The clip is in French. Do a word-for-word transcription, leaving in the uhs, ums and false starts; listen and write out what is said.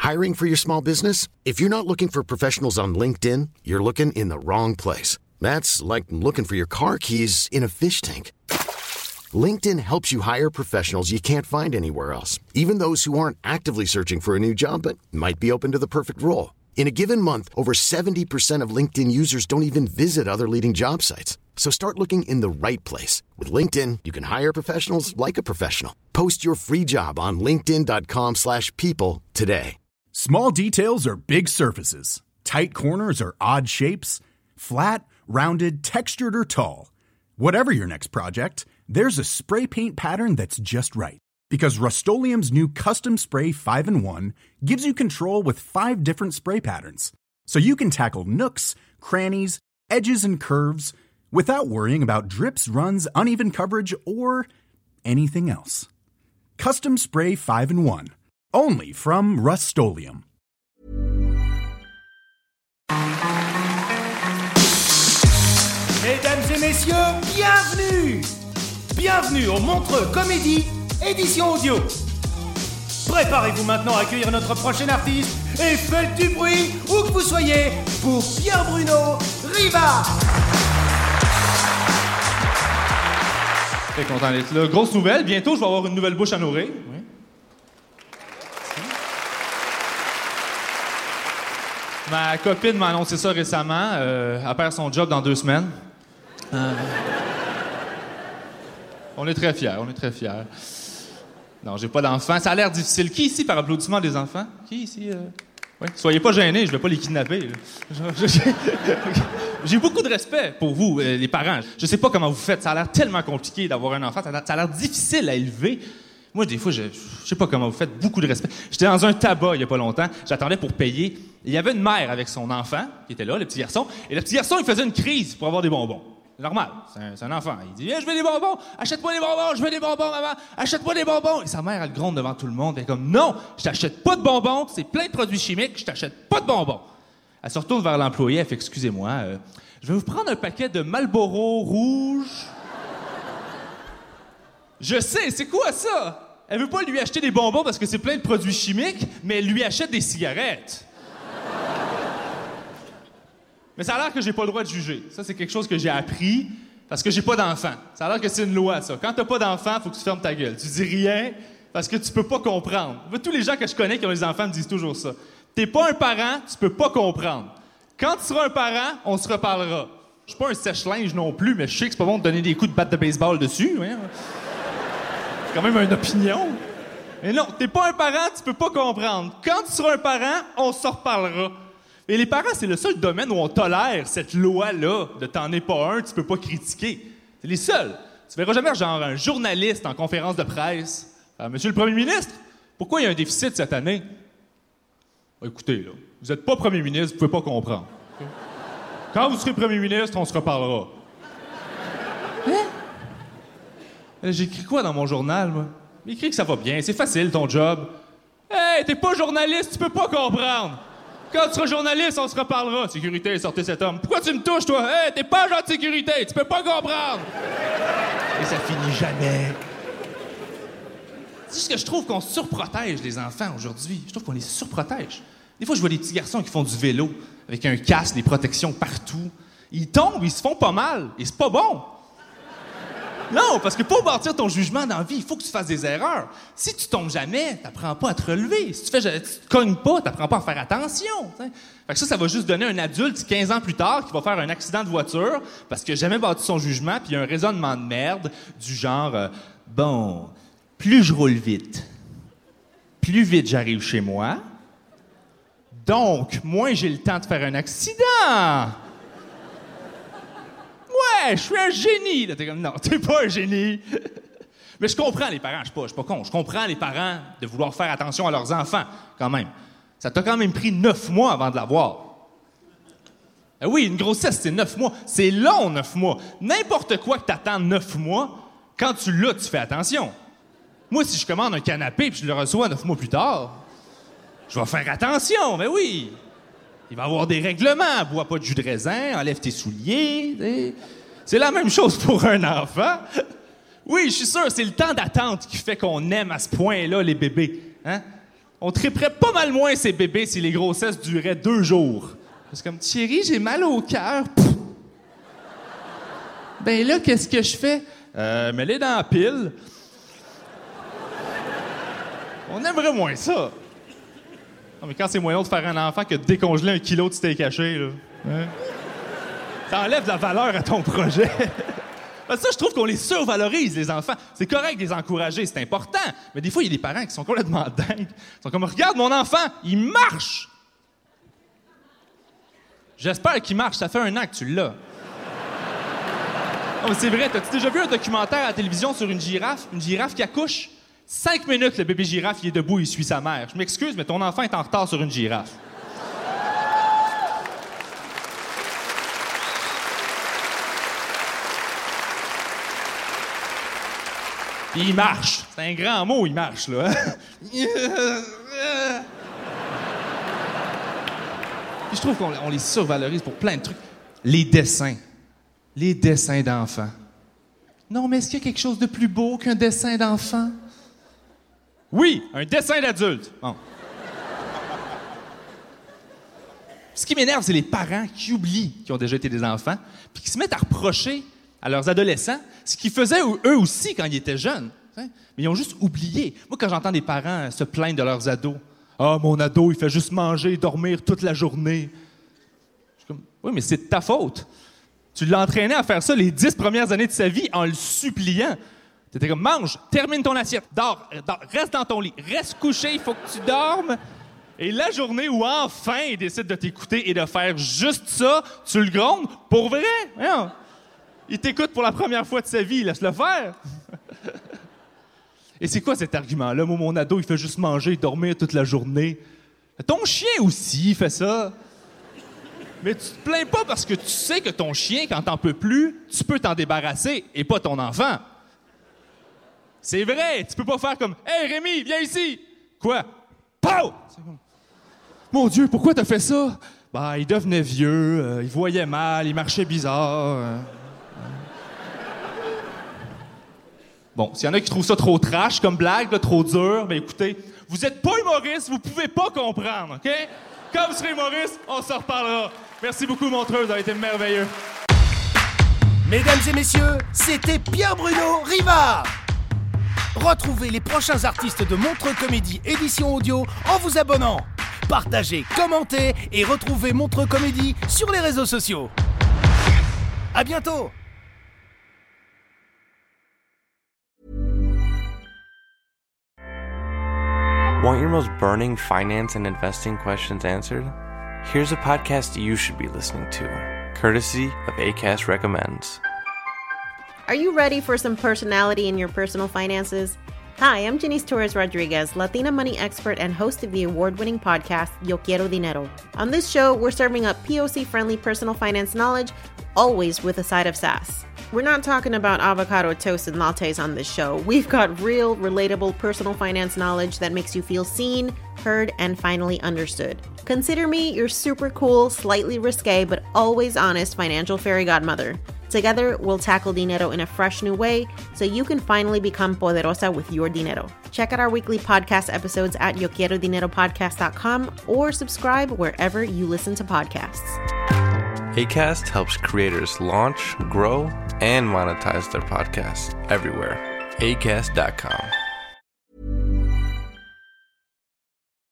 Hiring for your small business? If you're not looking for professionals on LinkedIn, you're looking in the wrong place. That's like looking for your car keys in a fish tank. LinkedIn helps you hire professionals you can't find anywhere else, even those who aren't actively searching for a new job but might be open to the perfect role. In a given month, over seventy percent of LinkedIn users don't even visit other leading job sites. So start looking in the right place. With LinkedIn, you can hire professionals like a professional. Post your free job on linkedin.com slash people today. Small details are big surfaces. Tight corners are odd shapes. Flat, rounded, textured, or tall. Whatever your next project, there's a spray paint pattern that's just right. Because Rust-Oleum's new Custom Spray five in one gives you control with five different spray patterns. So you can tackle nooks, crannies, edges, and curves without worrying about drips, runs, uneven coverage, or anything else. Custom Spray five in one. Only from Rust-Oleum. Mesdames et messieurs, bienvenue! Bienvenue au Montreux Comédie, édition audio. Préparez-vous maintenant à accueillir notre prochain artiste et faites du bruit où que vous soyez pour Pierre-Bruno Rivard. Très content d'être là. Grosse nouvelle, bientôt je vais avoir une nouvelle bouche à nourrir. Oui. Ma copine m'a annoncé ça récemment. Euh, elle perd son job dans deux semaines. Euh... On est très fiers, on est très fiers. Non, j'ai pas d'enfants. Ça a l'air difficile. Qui ici, par applaudissement, des enfants? Qui ici? Euh... Oui. Soyez pas gênés, je vais pas les kidnapper. J'ai beaucoup de respect pour vous, euh, les parents. Je sais pas comment vous faites. Ça a l'air tellement compliqué d'avoir un enfant. Ça a l'air, ça a l'air difficile à élever. Moi, des fois, je, je sais pas comment vous faites. Beaucoup de respect. J'étais dans un tabac il y a pas longtemps. J'attendais pour payer. Il y avait une mère avec son enfant qui était là, le petit garçon. Et le petit garçon, il faisait une crise pour avoir des bonbons. C'est normal, c'est un, c'est un enfant. Il dit « Je veux des bonbons! Achète-moi des bonbons! Je veux des bonbons, maman! Achète-moi des bonbons! » Et sa mère, elle gronde devant tout le monde. Elle est comme « Non! Je t'achète pas de bonbons! C'est plein de produits chimiques! Je t'achète pas de bonbons! » Elle se retourne vers l'employé. Elle fait « Excusez-moi, euh, je vais vous prendre un paquet de Marlboro rouge. » Je sais, c'est quoi ça? Elle veut pas lui acheter des bonbons parce que c'est plein de produits chimiques, mais elle lui achète des cigarettes. Mais ça a l'air que j'ai pas le droit de juger. Ça, c'est quelque chose que j'ai appris parce que j'ai pas d'enfant. Ça a l'air que c'est une loi, ça. Quand t'as pas d'enfant, faut que tu fermes ta gueule. Tu dis rien parce que tu peux pas comprendre. Tous les gens que je connais qui ont des enfants me disent toujours ça. T'es pas un parent, tu peux pas comprendre. Quand tu seras un parent, on se reparlera. Je suis pas un sèche-linge non plus, mais je sais que c'est pas bon de donner des coups de batte de baseball dessus. Hein? C'est quand même une opinion. Mais non, t'es pas un parent, tu peux pas comprendre. Quand tu seras un parent, on se reparlera. Et les parents, c'est le seul domaine où on tolère cette loi-là de t'en es pas un, tu peux pas critiquer. C'est les seuls. Tu verras jamais genre un journaliste en conférence de presse. Euh, Monsieur le Premier ministre, pourquoi il y a un déficit cette année? Ben, écoutez, là, vous êtes pas Premier ministre, vous pouvez pas comprendre. Okay? Quand vous serez Premier ministre, on se reparlera. Hein? J'ai écrit quoi dans mon journal, moi? J'ai écrit que ça va bien, c'est facile ton job. Hey, t'es pas journaliste, tu peux pas comprendre. Quand tu seras journaliste, on se reparlera. Sécurité, sortez cet homme. Pourquoi tu me touches, toi? Hey, t'es pas agent de sécurité, tu peux pas comprendre! Et ça finit jamais. C'est juste que je trouve qu'on surprotège les enfants aujourd'hui. Je trouve qu'on les surprotège. Des fois, je vois des petits garçons qui font du vélo avec un casque, des protections partout. Ils tombent, ils se font pas mal. Et c'est pas bon. Non, parce que pour bâtir ton jugement dans la vie, il faut que tu fasses des erreurs. Si tu tombes jamais, t'apprends pas à te relever. Si tu fais, tu te cognes pas, t'apprends pas à faire attention. T'sais. Fait que ça, ça va juste donner un adulte quinze ans plus tard qui va faire un accident de voiture parce qu'il a jamais bâti son jugement, puis il y a un raisonnement de merde du genre euh, bon, plus je roule vite, plus vite j'arrive chez moi, donc moins j'ai le temps de faire un accident. Ouais, je suis un génie! Là, t'es comme, non, t'es pas un génie! Mais je comprends les parents, je suis pas, je suis pas con. Je comprends les parents de vouloir faire attention à leurs enfants, quand même. Ça t'a quand même pris neuf mois avant de l'avoir. Eh oui, une grossesse, c'est neuf mois. C'est long, neuf mois. N'importe quoi que t'attends neuf mois, quand tu l'as, tu fais attention. Moi, si je commande un canapé et je le reçois neuf mois plus tard, je vais faire attention, mais oui! Il va y avoir des règlements. Bois pas de jus de raisin, enlève tes souliers. T'sais. C'est la même chose pour un enfant. Oui, je suis sûr, c'est le temps d'attente qui fait qu'on aime à ce point-là les bébés. Hein? On triperait pas mal moins ces bébés si les grossesses duraient deux jours. C'est comme, Thierry, j'ai mal au cœur. Pff. Ben là, qu'est-ce que je fais? Euh, mets-les dans la pile. On aimerait moins ça. Non, mais quand c'est moyen de faire un enfant que de décongeler un kilo de steak haché, là. Hein? Ça enlève de la valeur à ton projet. Ça, je trouve qu'on les survalorise, les enfants. C'est correct de les encourager, c'est important. Mais des fois, il y a des parents qui sont complètement dingues. Ils sont comme, regarde mon enfant, il marche! J'espère qu'il marche, ça fait un an que tu l'as. Non, mais c'est vrai, t'as-tu déjà vu un documentaire à la télévision sur une girafe? Une girafe qui accouche? Cinq minutes, le bébé girafe, il est debout, il suit sa mère. Je m'excuse, mais ton enfant est en retard sur une girafe. Il marche. C'est un grand mot, il marche, là. Puis je trouve qu'on on les survalorise pour plein de trucs. Les dessins. Les dessins d'enfants. Non, mais est-ce qu'il y a quelque chose de plus beau qu'un dessin d'enfant? Oui, un dessin d'adulte. Bon. Ce qui m'énerve, c'est les parents qui oublient qu'ils ont déjà été des enfants, puis qui se mettent à reprocher à leurs adolescents ce qu'ils faisaient eux aussi quand ils étaient jeunes. Hein? Mais ils ont juste oublié. Moi, quand j'entends des parents se plaindre de leurs ados, « Ah, mon ado, il fait juste manger et dormir toute la journée. » Je suis comme, « Oui, mais c'est de ta faute. Tu l'as entraîné à faire ça les dix premières années de sa vie en le suppliant. T'étais comme, mange, termine ton assiette, dors, dors, reste dans ton lit, reste couché, il faut que tu dormes. » Et la journée où enfin il décide de t'écouter et de faire juste ça, tu le grondes pour vrai. Voyons. Il t'écoute pour la première fois de sa vie, laisse-le faire. Et c'est quoi cet argument-là? Moi, mon ado, il fait juste manger et dormir toute la journée. Ton chien aussi, il fait ça. Mais tu te plains pas parce que tu sais que ton chien, quand t'en peux plus, tu peux t'en débarrasser et pas ton enfant. C'est vrai, tu peux pas faire comme « Hey, Rémi, viens ici! » Quoi? Pow! Mon Dieu, pourquoi t'as fait ça? Ben, il devenait vieux, euh, il voyait mal, il marchait bizarre. Euh... Bon, s'il y en a qui trouvent ça trop trash comme blague, là, trop dur, ben écoutez, vous êtes pas humoriste, vous pouvez pas comprendre, OK? Quand vous serez humoriste, on s'en reparlera. Merci beaucoup, Montreux, vous avez été merveilleux. Mesdames et messieurs, c'était Pierre-Bruno Rivard. Retrouvez les prochains artistes de Montreux Comédie édition audio en vous abonnant. Partagez, commentez et retrouvez Montreux Comédie sur les réseaux sociaux. À bientôt. Want your most burning finance and investing questions answered? Here's a podcast you should be listening to, courtesy of Acast Recommends. Are you ready for some personality in your personal finances? Hi, I'm Janice Torres Rodriguez, Latina money expert and host of the award-winning podcast, Yo Quiero Dinero. On this show, we're serving up P O C-friendly personal finance knowledge, always with a side of sass. We're not talking about avocado toast and lattes on this show. We've got real, relatable personal finance knowledge that makes you feel seen, heard, and finally understood. Consider me your super cool, slightly risque, but always honest financial fairy godmother. Together, we'll tackle dinero in a fresh new way so you can finally become poderosa with your dinero. Check out our weekly podcast episodes at yo quiero dinero podcast dot com or subscribe wherever you listen to podcasts. Acast helps creators launch, grow, and monetize their podcasts everywhere. acast dot com.